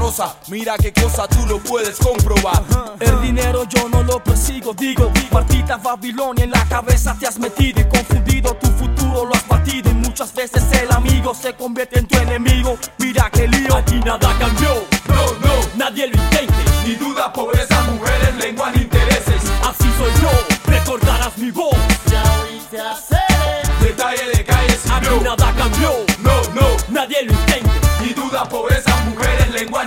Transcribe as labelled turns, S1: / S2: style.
S1: rosa. Mira qué cosa, tú lo puedes comprobar.
S2: El dinero yo no lo persigo, digo, partita Babilonia en la cabeza te has metido y confundido tu futuro lo has batido. Y muchas veces el amigo se convierte en tu enemigo. Mira qué lío,
S3: aquí nada cambió,
S1: no,
S3: nadie lo intente.
S1: ni duda, pobreza, mujeres, lengua, ni intereses.
S3: Así soy yo, recordarás mi voz.
S4: Ya oíste hacer.
S1: Detalle de calles y
S3: Aquí
S1: flow.
S3: nada cambió,
S1: No,
S3: nadie lo intente.
S1: ni duda, pobreza, mujeres, lengua,